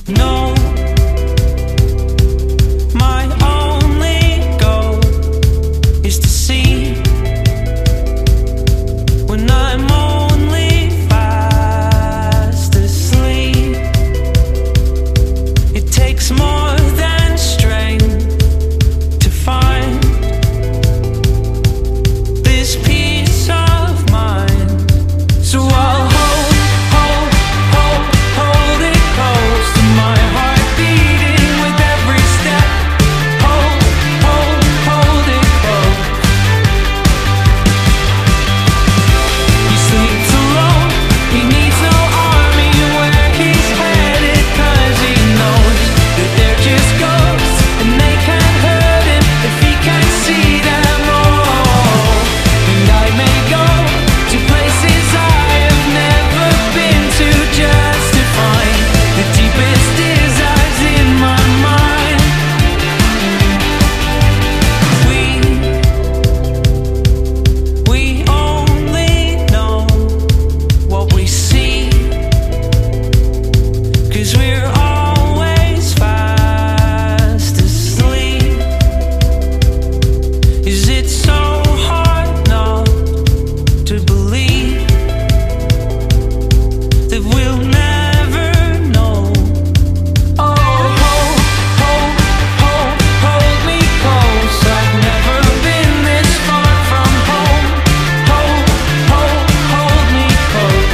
No, my only goal is to see when I'm only fast asleep. It takes more than strength to find this peace of mind. So I'll hold it close to my heart beating with every step. Hold it close. He sleeps alone, he needs no army where he's headed, 'cause he knows that they're just ghosts and they can't hurt him if he can't see them all. And I may go to places I have never been to just to find the deepest desires in my mind. We only know what we see, 'cause we're always fast asleep. Is it so hard not to believe that we'll never know? Oh, hold me close. I've never been this far from home. Hold me close.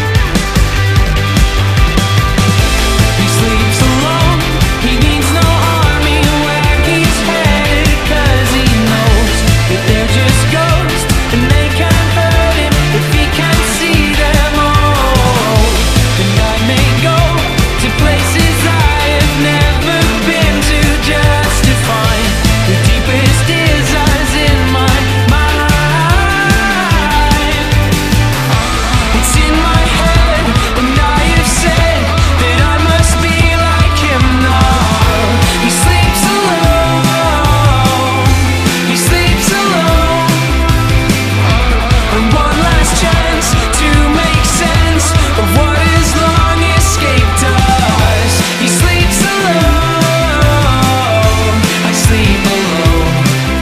He sleeps alone, he needs no army where he's headed, 'cause he knows that they're just ghosts and they can't hurt him if he can't see them all. And I may go to places I have never been to just to find the deepest desires in my mind. It's in my head, and I have said that I must be like him now. He sleeps alone, he sleeps alone. And one last chance to make sense of what has long escaped us. He sleeps alone, I sleep alone.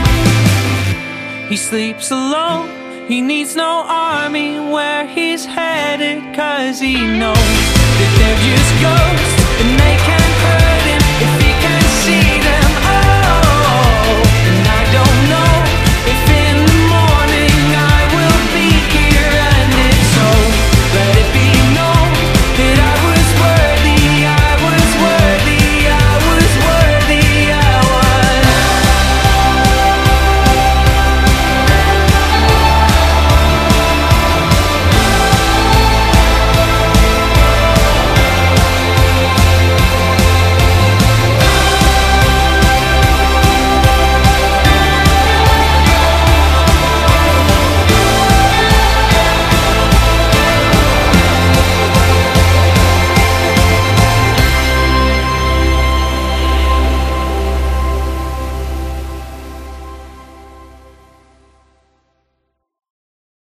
He sleeps alone, he needs no army where he's headed, 'cause he knows that they're just ghosts and they can't